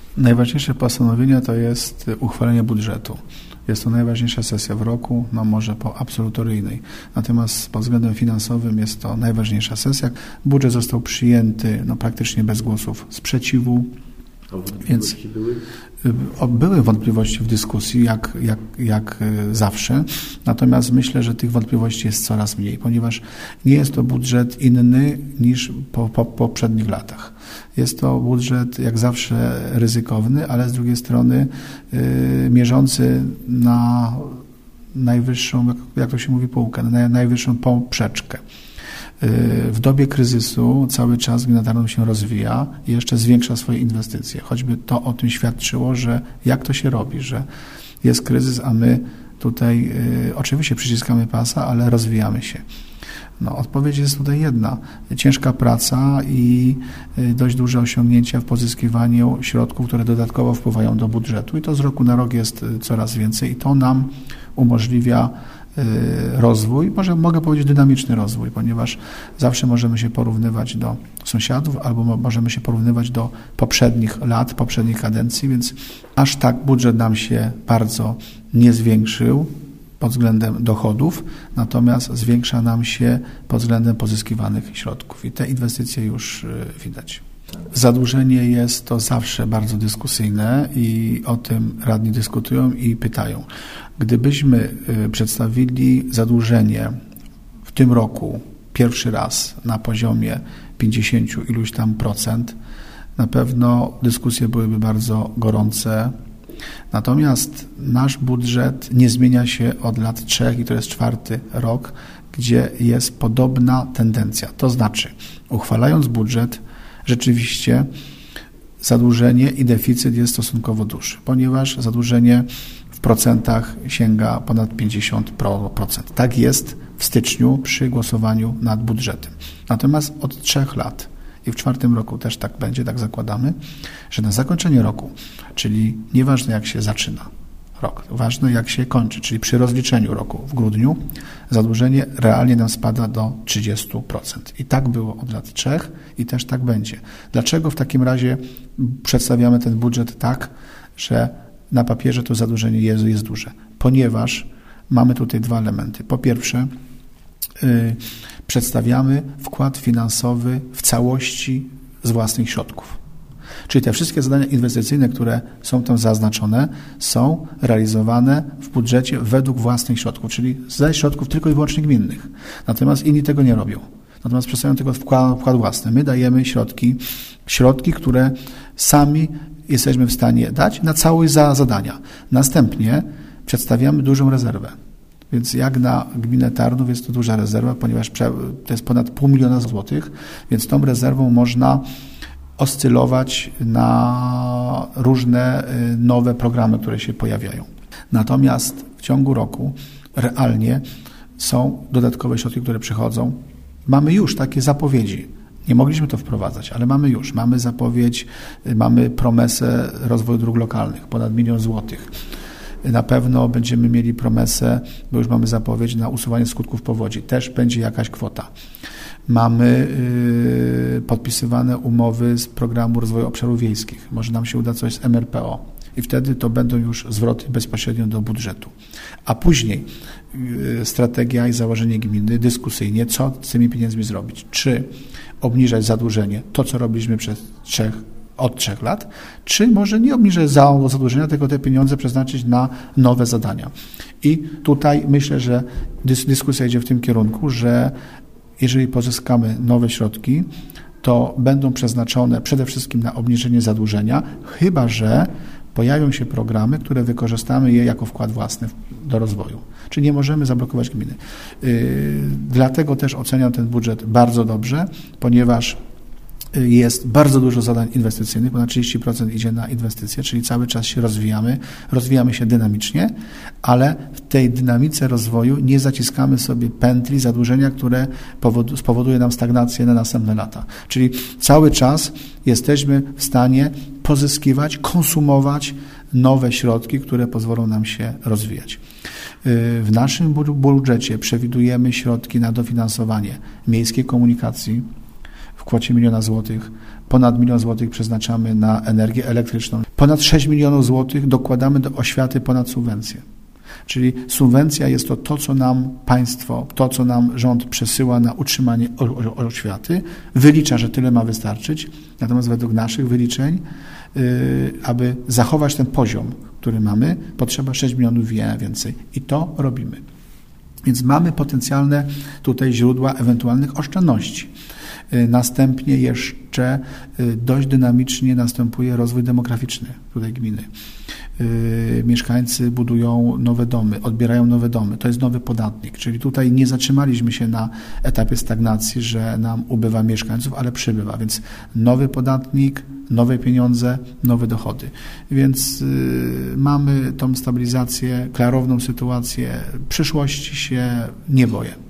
Najważniejsze postanowienie to jest uchwalenie budżetu. Jest to najważniejsza sesja w roku, może po absolutoryjnej. Natomiast pod względem finansowym jest to najważniejsza sesja. Budżet został przyjęty praktycznie bez głosów sprzeciwu. Więc były wątpliwości w dyskusji, jak zawsze, natomiast myślę, że tych wątpliwości jest coraz mniej, ponieważ nie jest to budżet inny niż po poprzednich latach. Jest to budżet jak zawsze ryzykowny, ale z drugiej strony mierzący na najwyższą, jak to się mówi, półkę, na najwyższą poprzeczkę. W dobie kryzysu cały czas gmina Tarnów się rozwija i jeszcze zwiększa swoje inwestycje. Choćby to o tym świadczyło, że jak to się robi, że jest kryzys, a my tutaj oczywiście przyciskamy pasa, ale rozwijamy się. Odpowiedź jest tutaj jedna. Ciężka praca i dość duże osiągnięcia w pozyskiwaniu środków, które dodatkowo wpływają do budżetu. I to z roku na rok jest coraz więcej i to nam umożliwia rozwój, mogę powiedzieć dynamiczny rozwój, ponieważ zawsze możemy się porównywać do sąsiadów albo możemy się porównywać do poprzednich lat, poprzednich kadencji, więc aż tak budżet nam się bardzo nie zwiększył pod względem dochodów, natomiast zwiększa nam się pod względem pozyskiwanych środków i te inwestycje już widać. Zadłużenie jest to zawsze bardzo dyskusyjne i o tym radni dyskutują i pytają. Gdybyśmy przedstawili zadłużenie w tym roku pierwszy raz na poziomie 50 iluś tam procent, na pewno dyskusje byłyby bardzo gorące. Natomiast nasz budżet nie zmienia się od lat 3 i to jest 4. rok, gdzie jest podobna tendencja. To znaczy, uchwalając budżet, rzeczywiście zadłużenie i deficyt jest stosunkowo duży, ponieważ zadłużenie w procentach sięga ponad 50%. Tak jest w styczniu przy głosowaniu nad budżetem. Natomiast od 3 lat i w 4. roku też tak będzie, tak zakładamy, że na zakończenie roku, czyli nieważne jak się zaczyna rok, ważne jak się kończy, czyli przy rozliczeniu roku w grudniu, zadłużenie realnie nam spada do 30%. I tak było od lat 3 i też tak będzie. Dlaczego w takim razie przedstawiamy ten budżet tak, że na papierze to zadłużenie jest duże? Ponieważ mamy tutaj 2 elementy. Po pierwsze, przedstawiamy wkład finansowy w całości z własnych środków. Czyli te wszystkie zadania inwestycyjne, które są tam zaznaczone, są realizowane w budżecie według własnych środków, czyli ze środków tylko i wyłącznie gminnych. Natomiast inni tego nie robią. Natomiast przedstawiają tylko wkład własny. My dajemy środki, które sami jesteśmy w stanie dać na całość zadania. Następnie przedstawiamy dużą rezerwę. Więc jak na gminę Tarnów jest to duża rezerwa, ponieważ to jest ponad 500 000 złotych, więc tą rezerwą można oscylować na różne nowe programy, które się pojawiają. Natomiast w ciągu roku realnie są dodatkowe środki, które przychodzą. Mamy już takie zapowiedzi. Nie mogliśmy to wprowadzać, ale mamy zapowiedź, mamy promesę rozwoju dróg lokalnych, ponad 1 000 000 złotych. Na pewno będziemy mieli promesę, bo już mamy zapowiedź na usuwanie skutków powodzi. Też będzie jakaś kwota. Mamy podpisywane umowy z programu rozwoju obszarów wiejskich. Może nam się uda coś z MRPO. I wtedy to będą już zwroty bezpośrednio do budżetu. A później strategia i założenie gminy dyskusyjnie, co z tymi pieniędzmi zrobić. Czy obniżać zadłużenie, to co robiliśmy od 3 lat, czy może nie obniżać zadłużenia, tylko te pieniądze przeznaczyć na nowe zadania. I tutaj myślę, że dyskusja idzie w tym kierunku, że jeżeli pozyskamy nowe środki, to będą przeznaczone przede wszystkim na obniżenie zadłużenia, chyba że pojawią się programy, które wykorzystamy je jako wkład własny do rozwoju. Czyli nie możemy zablokować gminy. Dlatego też oceniam ten budżet bardzo dobrze, ponieważ jest bardzo dużo zadań inwestycyjnych, ponad 30% idzie na inwestycje, czyli cały czas się rozwijamy się dynamicznie, ale w tej dynamice rozwoju nie zaciskamy sobie pętli zadłużenia, które spowoduje nam stagnację na następne lata. Czyli cały czas jesteśmy w stanie pozyskiwać, konsumować nowe środki, które pozwolą nam się rozwijać. W naszym budżecie przewidujemy środki na dofinansowanie miejskiej komunikacji, w kwocie 1 000 000 złotych. Ponad 1 000 000 złotych przeznaczamy na energię elektryczną. Ponad 6 milionów złotych dokładamy do oświaty ponad subwencję. Czyli subwencja jest to, co nam państwo, to, co nam rząd przesyła na utrzymanie oświaty, wylicza, że tyle ma wystarczyć, natomiast według naszych wyliczeń, aby zachować ten poziom, który mamy, potrzeba 6 milionów więcej i to robimy. Więc mamy potencjalne tutaj źródła ewentualnych oszczędności. Następnie jeszcze dość dynamicznie następuje rozwój demograficzny tutaj gminy. Mieszkańcy budują nowe domy, odbierają nowe domy. To jest nowy podatnik, czyli tutaj nie zatrzymaliśmy się na etapie stagnacji, że nam ubywa mieszkańców, ale przybywa. Więc nowy podatnik, nowe pieniądze, nowe dochody. Więc mamy tą stabilizację, klarowną sytuację. Przyszłości się nie boję.